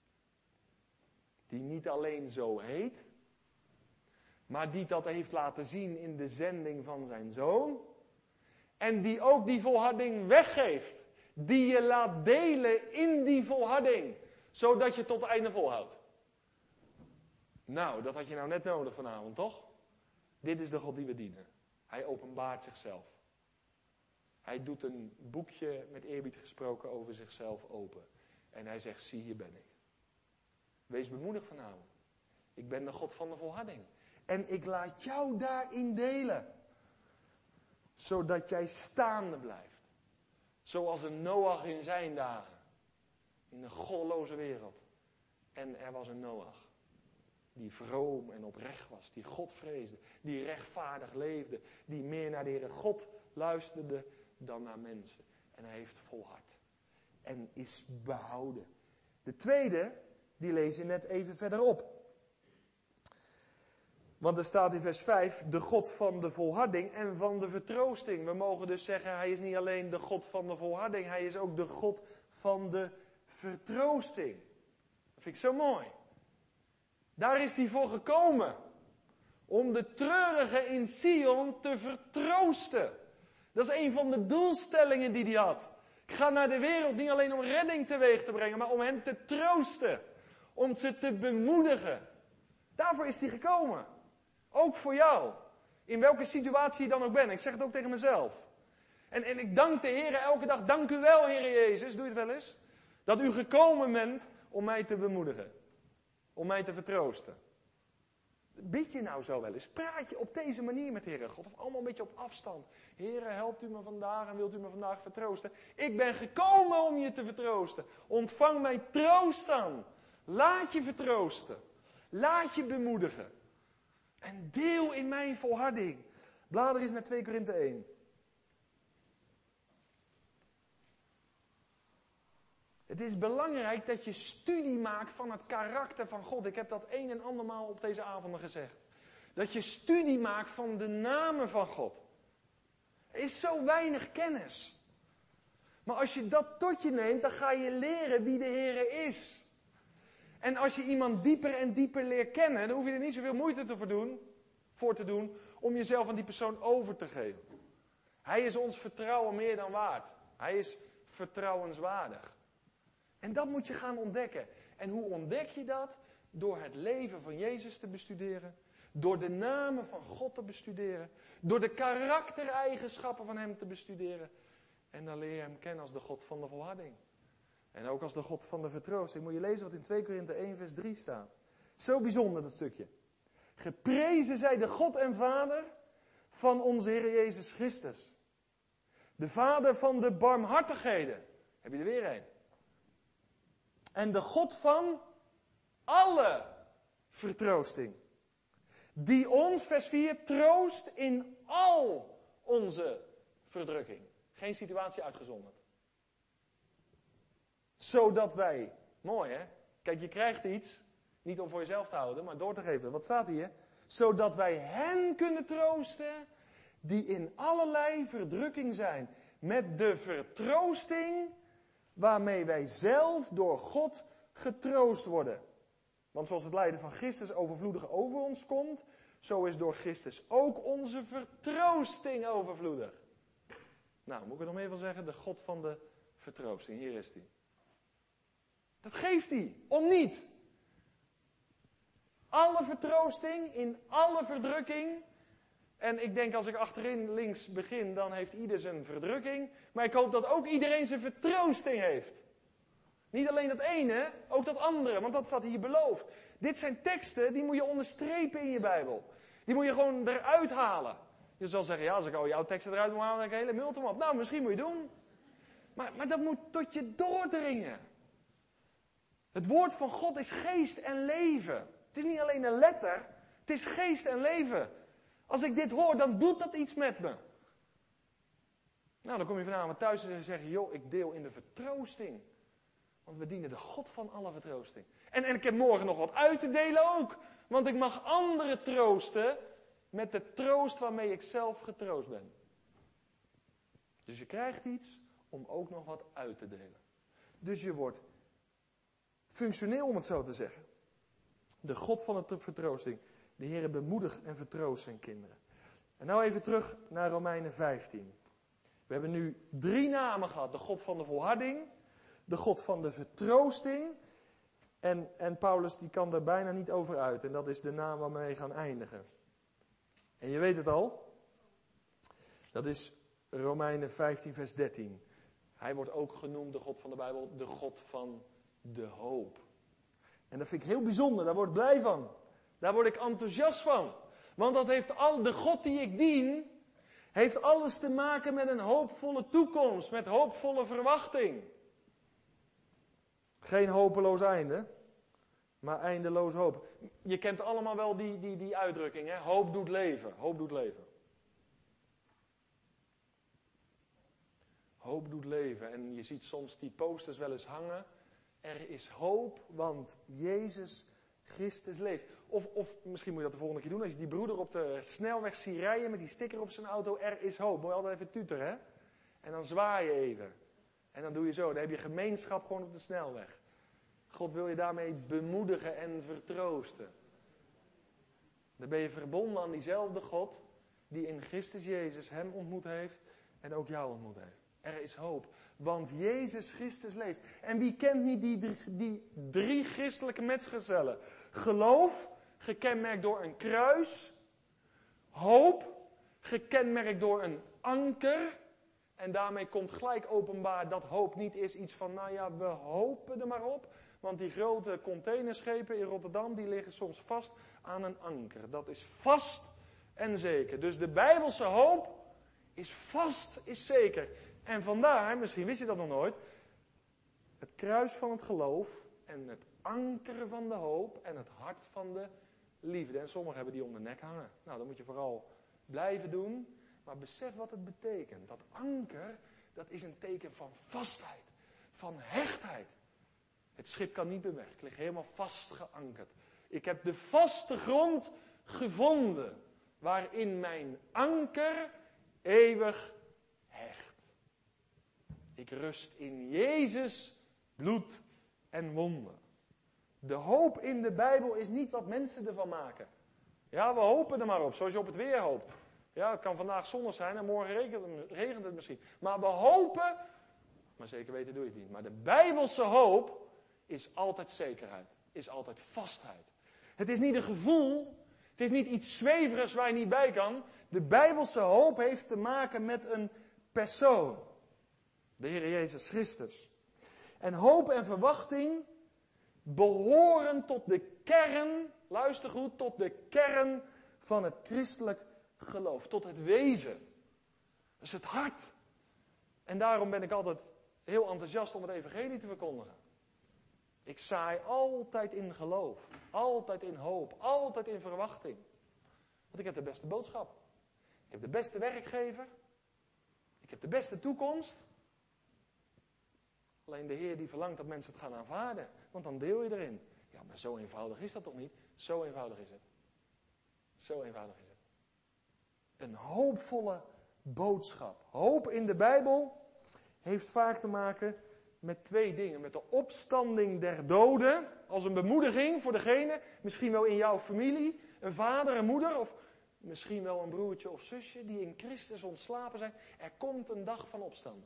Die niet alleen zo heet, maar die dat heeft laten zien in de zending van zijn Zoon. En die ook die volharding weggeeft. Die je laat delen in die volharding. Zodat je tot het einde volhoudt. Nou, dat had je nou net nodig vanavond, toch? Dit is de God die we dienen. Hij openbaart zichzelf. Hij doet een boekje met eerbied gesproken over zichzelf open. En hij zegt, zie hier ben ik. Wees bemoedigd vanavond. Ik ben de God van de volharding. En ik laat jou daarin delen. Zodat jij staande blijft. Zoals een Noach in zijn dagen. In een goddeloze wereld. En er was een Noach. die vroom en oprecht was, die God vreesde, die rechtvaardig leefde, die meer naar de Heere God luisterde dan naar mensen. En hij heeft volhard en is behouden. De tweede, die lees je net even verderop. Want er staat in vers 5, de God van de volharding en van de vertroosting. We mogen dus zeggen, hij is niet alleen de God van de volharding, hij is ook de God van de vertroosting. Dat vind ik zo mooi. Daar is hij voor gekomen. Om de treurigen in Sion te vertroosten. Dat is een van de doelstellingen die hij had. Ik ga naar de wereld niet alleen om redding teweeg te brengen, maar om hen te troosten. Om ze te bemoedigen. Daarvoor is hij gekomen. Ook voor jou. In welke situatie je dan ook bent. Ik zeg het ook tegen mezelf. En ik dank de Heer elke dag. Dank u wel, Heer Jezus. Doe je het wel eens? Dat u gekomen bent om mij te bemoedigen. Om mij te vertroosten. Bid je nou zo wel eens? Praat je op deze manier met de Heere God? Of allemaal een beetje op afstand? Heere, helpt u me vandaag en wilt u me vandaag vertroosten? Ik ben gekomen om je te vertroosten. Ontvang mijn troost dan. Laat je vertroosten. Laat je bemoedigen. En deel in mijn volharding. Blader eens naar 2 Korinthe 1. Het is belangrijk dat je studie maakt van het karakter van God. Ik heb dat een en andermaal op deze avonden gezegd. Dat je studie maakt van de namen van God. Er is zo weinig kennis. Maar als je dat tot je neemt, dan ga je leren wie de Heere is. En als je iemand dieper en dieper leert kennen, dan hoef je er niet zoveel moeite voor te doen om jezelf aan die persoon over te geven. Hij is ons vertrouwen meer dan waard. Hij is vertrouwenswaardig. En dat moet je gaan ontdekken. En hoe ontdek je dat? Door het leven van Jezus te bestuderen. Door de namen van God te bestuderen. Door de karaktereigenschappen van hem te bestuderen. En dan leer je hem kennen als de God van de volharding. En ook als de God van de vertroosting. Moet je lezen wat in 2 Korinthe 1 vers 3 staat. Zo bijzonder dat stukje. Geprezen zij de God en Vader van onze Heer Jezus Christus. De Vader van de barmhartigheden. Heb je er weer een. En de God van alle vertroosting. Die ons, vers 4, troost in al onze verdrukking. Geen situatie uitgezonderd. Zodat wij, mooi hè, kijk je krijgt iets, niet om voor jezelf te houden, maar door te geven. Wat staat hier? Zodat wij hen kunnen troosten die in allerlei verdrukking zijn. Met de vertroosting waarmee wij zelf door God getroost worden. Want zoals het lijden van Christus overvloedig over ons komt, zo is door Christus ook onze vertroosting overvloedig. Nou, moet ik er nog meer van zeggen? De God van de vertroosting, hier is hij. Dat geeft hij, om niet. Alle vertroosting, in alle verdrukking. En ik denk als ik achterin links begin, dan heeft ieder zijn verdrukking. Maar ik hoop dat ook iedereen zijn vertroosting heeft. Niet alleen dat ene, ook dat andere, want dat staat hier beloofd. Dit zijn teksten, die moet je onderstrepen in je Bijbel. Die moet je gewoon eruit halen. Je zal zeggen, ja, als ik al jouw teksten eruit moet halen, dan heb ik een hele multum op. Nou, misschien moet je doen. Maar dat moet tot je doordringen. Het woord van God is geest en leven. Het is niet alleen een letter, het is geest en leven. Als ik dit hoor, dan doet dat iets met me. Nou, dan kom je vanavond thuis en zeg je, joh, ik deel in de vertroosting. Want we dienen de God van alle vertroosting. En ik heb morgen nog wat uit te delen ook. Want ik mag anderen troosten met de troost waarmee ik zelf getroost ben. Dus je krijgt iets om ook nog wat uit te delen. Dus je wordt functioneel, om het zo te zeggen. De God van de vertroosting. De Heere bemoedigt en vertroost zijn kinderen. En nou even terug naar Romeinen 15. We hebben nu 3 namen gehad. De God van de volharding. De God van de vertroosting. En Paulus die kan er bijna niet over uit. En dat is de naam waarmee we gaan eindigen. En je weet het al. Dat is Romeinen 15 vers 13. Hij wordt ook genoemd, de God van de Bijbel, de God van de hoop. En dat vind ik heel bijzonder. Daar word ik blij van. Daar word ik enthousiast van. Want dat heeft de God die ik dien, heeft alles te maken met een hoopvolle toekomst. Met hoopvolle verwachting. Geen hopeloos einde. maar eindeloos hoop. Je kent allemaal wel die uitdrukking, hè? Hoop doet leven. Hoop doet leven. Hoop doet leven. En je ziet soms die posters wel eens hangen. Er is hoop, want Jezus Christus leeft. Of misschien moet je dat de volgende keer doen. Als je die broeder op de snelweg ziet rijden met die sticker op zijn auto. Er is hoop. Moet je altijd even tuteren, hè? En dan zwaai je even. En dan doe je zo. Dan heb je gemeenschap gewoon op de snelweg. God wil je daarmee bemoedigen en vertroosten. Dan ben je verbonden aan diezelfde God die in Christus Jezus hem ontmoet heeft en ook jou ontmoet heeft. Er is hoop, want Jezus Christus leeft. En wie kent niet die drie christelijke metgezellen? Geloof, gekenmerkt door een kruis. Hoop, gekenmerkt door een anker. En daarmee komt gelijk openbaar dat hoop niet is iets van, nou ja, we hopen er maar op. Want die grote containerschepen in Rotterdam, die liggen soms vast aan een anker. Dat is vast en zeker. Dus de Bijbelse hoop is vast, is zeker. En vandaar, misschien wist je dat nog nooit, het kruis van het geloof en het anker van de hoop en het hart van de liefde. En sommigen hebben die om de nek hangen. Nou, dat moet je vooral blijven doen. Maar besef wat het betekent. Dat anker, dat is een teken van vastheid, van hechtheid. Het schip kan niet meer weg. Het ligt helemaal vast geankerd. Ik heb de vaste grond gevonden, waarin mijn anker eeuwig hecht. Ik rust in Jezus bloed en wonden. De hoop in de Bijbel is niet wat mensen ervan maken. Ja, we hopen er maar op, zoals je op het weer hoopt. Ja, het kan vandaag zonnig zijn en morgen regent het misschien. Maar we hopen, maar zeker weten doe je het niet. Maar de Bijbelse hoop is altijd zekerheid, is altijd vastheid. Het is niet een gevoel, het is niet iets zweverigs waar je niet bij kan. De Bijbelse hoop heeft te maken met een persoon. De Heer Jezus Christus. En hoop en verwachting behoren tot de kern, luister goed, tot de kern van het christelijk geloof. Tot het wezen. Dat is het hart. En daarom ben ik altijd heel enthousiast om het evangelie te verkondigen. Ik zaai altijd in geloof. Altijd in hoop. Altijd in verwachting. Want ik heb de beste boodschap. Ik heb de beste werkgever. Ik heb de beste toekomst. Alleen de Heer die verlangt dat mensen het gaan aanvaarden. Want dan deel je erin. Ja, maar zo eenvoudig is dat toch niet? Zo eenvoudig is het. Zo eenvoudig is het. Een hoopvolle boodschap. Hoop in de Bijbel heeft vaak te maken met twee dingen. Met de opstanding der doden, als een bemoediging voor degene, misschien wel in jouw familie, een vader, een moeder, of misschien wel een broertje of zusje, die in Christus ontslapen zijn. Er komt een dag van opstanding.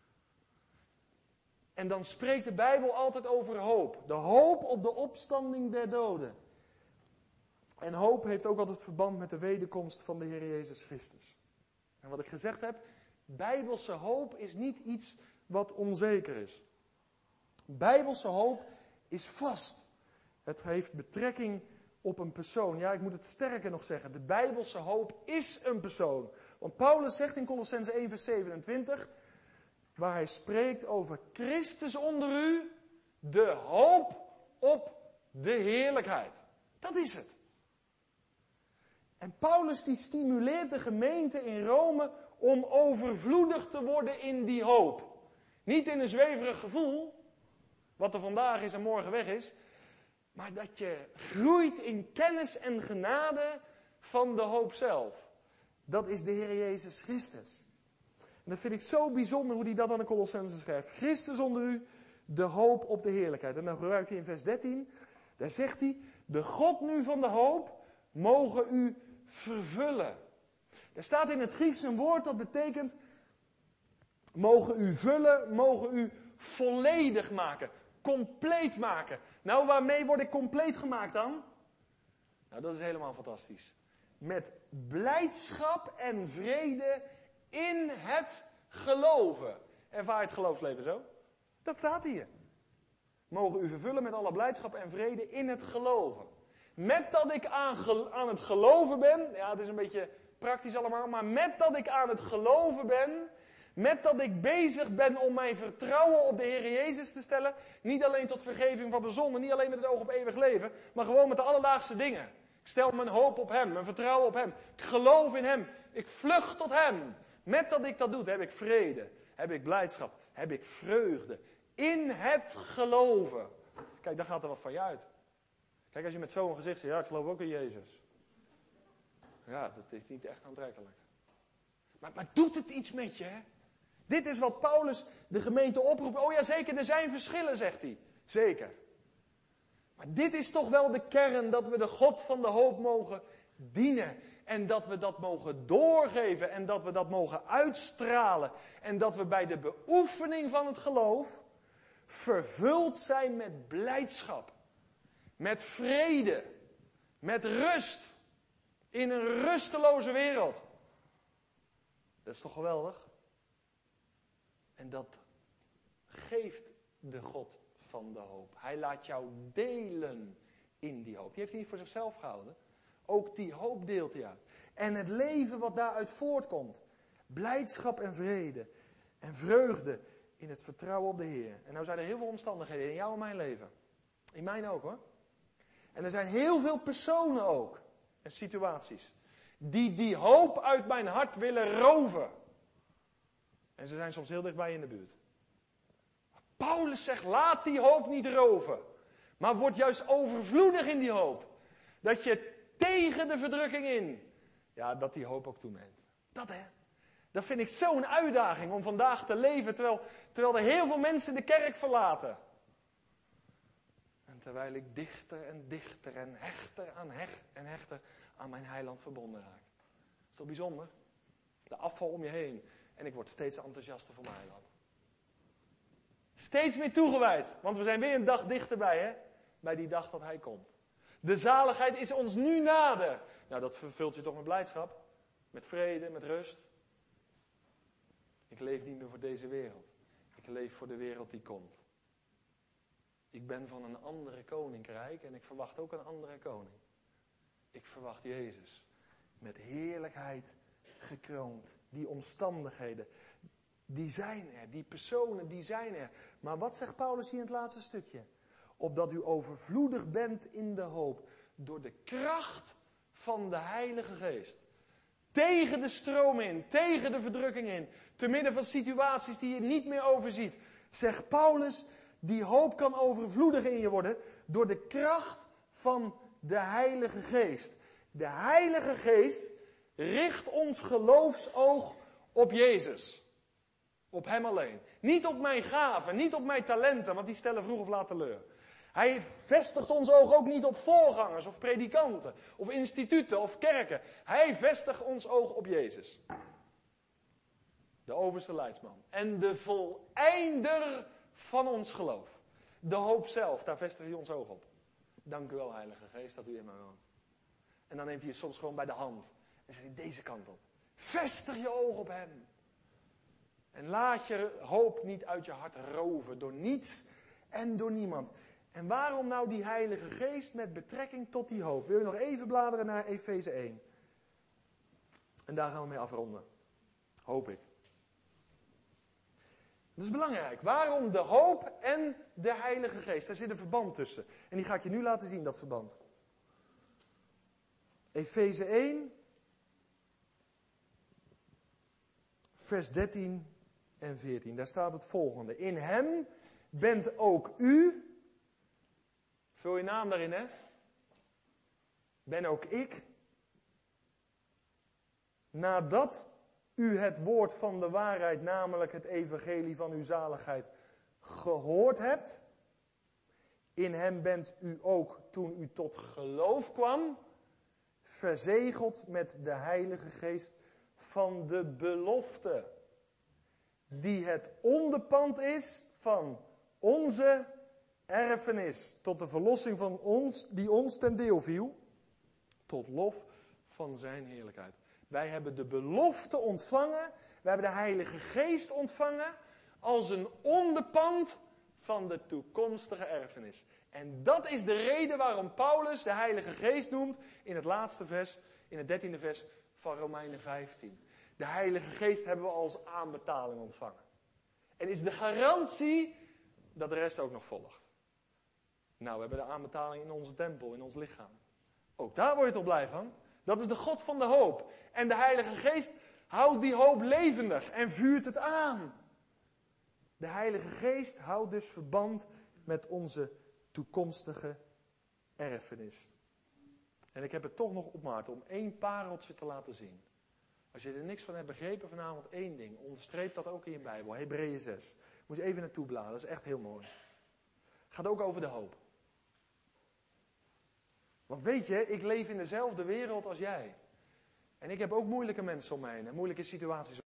En dan spreekt de Bijbel altijd over hoop. De hoop op de opstanding der doden. En hoop heeft ook altijd verband met de wederkomst van de Heer Jezus Christus. En wat ik gezegd heb, Bijbelse hoop is niet iets wat onzeker is. Bijbelse hoop is vast. Het heeft betrekking op een persoon. Ja, ik moet het sterker nog zeggen. De Bijbelse hoop is een persoon. Want Paulus zegt in Kolossenzen 1 vers 27, waar hij spreekt over Christus onder u, de hoop op de heerlijkheid. Dat is het. En Paulus die stimuleert de gemeente in Rome om overvloedig te worden in die hoop. Niet in een zweverig gevoel, wat er vandaag is en morgen weg is, maar dat je groeit in kennis en genade van de hoop zelf. Dat is de Heer Jezus Christus. En dat vind ik zo bijzonder hoe hij dat aan de Kolossenzen schrijft. Christus onder u, de hoop op de heerlijkheid. En dan gebruikt hij in vers 13, daar zegt hij, de God nu van de hoop, mogen u vervullen. Er staat in het Grieks een woord dat betekent, mogen u vullen, mogen u volledig maken, compleet maken. Nou, waarmee word ik compleet gemaakt dan? Nou, dat is helemaal fantastisch. Met blijdschap en vrede in het geloven. Ervaar je het geloofsleven zo? Dat staat hier. Mogen u vervullen met alle blijdschap en vrede in het geloven. Met dat ik aan het geloven ben, ja, het is een beetje praktisch allemaal, maar met dat ik aan het geloven ben, Met dat ik bezig ben om mijn vertrouwen op de Heer Jezus te stellen. Niet alleen tot vergeving van de zonde, niet alleen met het oog op eeuwig leven. Maar gewoon met de alledaagste dingen. Ik stel mijn hoop op Hem, mijn vertrouwen op Hem. Ik geloof in Hem. Ik vlucht tot Hem. Met dat ik dat doe, heb ik vrede. Heb ik blijdschap. Heb ik vreugde. In het geloven. Kijk, daar gaat er wat van je uit. Kijk, als je met zo'n gezicht zegt, ja, ik geloof ook in Jezus. Ja, dat is niet echt aantrekkelijk. Maar doet het iets met je, hè? Dit is wat Paulus de gemeente oproept. Oh ja, zeker, er zijn verschillen, zegt hij. Zeker. Maar dit is toch wel de kern, dat we de God van de hoop mogen dienen. En dat we dat mogen doorgeven. En dat we dat mogen uitstralen. En dat we bij de beoefening van het geloof vervuld zijn met blijdschap. Met vrede. Met rust. In een rusteloze wereld. Dat is toch geweldig? En dat geeft de God van de hoop. Hij laat jou delen in die hoop. Die heeft hij niet voor zichzelf gehouden. Ook die hoop deelt hij uit. En het leven wat daaruit voortkomt. Blijdschap en vrede. En vreugde in het vertrouwen op de Heer. En nou zijn er heel veel omstandigheden in jouw en mijn leven. In mijn ook hoor. En er zijn heel veel personen ook. En situaties. Die hoop uit mijn hart willen roven. En ze zijn soms heel dichtbij in de buurt. Paulus zegt, laat die hoop niet roven. Maar word juist overvloedig in die hoop. Dat je tegen de verdrukking in, ja, dat die hoop ook toeneemt. Dat hè. Dat vind ik zo'n uitdaging om vandaag te leven, terwijl er heel veel mensen de kerk verlaten. En terwijl ik dichter en dichter en hechter aan mijn heiland verbonden raak. Dat is toch bijzonder? De afval om je heen. En ik word steeds enthousiaster voor mijn heiland. Steeds meer toegewijd. Want we zijn weer een dag dichterbij, hè? Bij die dag dat hij komt. De zaligheid is ons nu nader. Nou, dat vervult je toch met blijdschap? Met vrede, met rust? Ik leef niet meer voor deze wereld. Ik leef voor de wereld die komt. Ik ben van een andere koninkrijk en ik verwacht ook een andere koning. Ik verwacht Jezus. Met heerlijkheid gekroond. Die omstandigheden, die zijn er. Die personen, die zijn er. Maar wat zegt Paulus hier in het laatste stukje? Opdat u overvloedig bent in de hoop. Door de kracht van de Heilige Geest. Tegen de stroom in, tegen de verdrukking in. Te midden van situaties die je niet meer overziet. Zegt Paulus, die hoop kan overvloedig in je worden. Door de kracht van de Heilige Geest. De Heilige Geest richt ons geloofsoog op Jezus. Op Hem alleen. Niet op mijn gaven, niet op mijn talenten, want die stellen vroeg of laat teleur. Hij vestigt ons oog ook niet op voorgangers of predikanten, of instituten of kerken. Hij vestigt ons oog op Jezus. De overste leidsman. En de voleinder van ons geloof. De hoop zelf, daar vestigt hij ons oog op. Dank u wel, Heilige Geest, dat u in mij woont. En dan neemt hij je soms gewoon bij de hand. En zegt hij deze kant op. Vestig je oog op Hem. En laat je hoop niet uit je hart roven. Door niets en door niemand. En waarom nou die Heilige Geest met betrekking tot die hoop? Wil je nog even bladeren naar Efeze 1? En daar gaan we mee afronden. Hoop ik. Dat is belangrijk. Waarom de hoop en de Heilige Geest? Daar zit een verband tussen. En die ga ik je nu laten zien, dat verband. Efeze 1, vers 13 en 14. Daar staat het volgende. In Hem bent ook u. Vul je naam daarin, hè? Ben ook ik. Nadat u het woord van de waarheid, namelijk het evangelie van uw zaligheid, gehoord hebt. In Hem bent u ook, toen u tot geloof kwam, verzegeld met de Heilige Geest van de belofte. Die het onderpand is van onze erfenis. Tot de verlossing van ons, die ons ten deel viel. Tot lof van zijn heerlijkheid. Wij hebben de belofte ontvangen. Wij hebben de Heilige Geest ontvangen. Als een onderpand van de toekomstige erfenis. En dat is de reden waarom Paulus de Heilige Geest noemt in het laatste vers, in het 13e vers van Romeinen 15. De Heilige Geest hebben we als aanbetaling ontvangen. En is de garantie dat de rest ook nog volgt. Nou, we hebben de aanbetaling in onze tempel, in ons lichaam. Ook daar word je toch blij van? Dat is de God van de hoop. En de Heilige Geest houdt die hoop levendig en vuurt het aan. De Heilige Geest houdt dus verband met onze toekomstige erfenis. En ik heb het toch nog op Maarten om 1 pareltje te laten zien. Als je er niks van hebt begrepen vanavond, 1 ding. Onderstreep dat ook in je Bijbel. Hebreeën 6. Moet je even naartoe bladeren. Dat is echt heel mooi. Gaat ook over de hoop. Want weet je, ik leef in dezelfde wereld als jij. En ik heb ook moeilijke mensen om me heen en moeilijke situaties.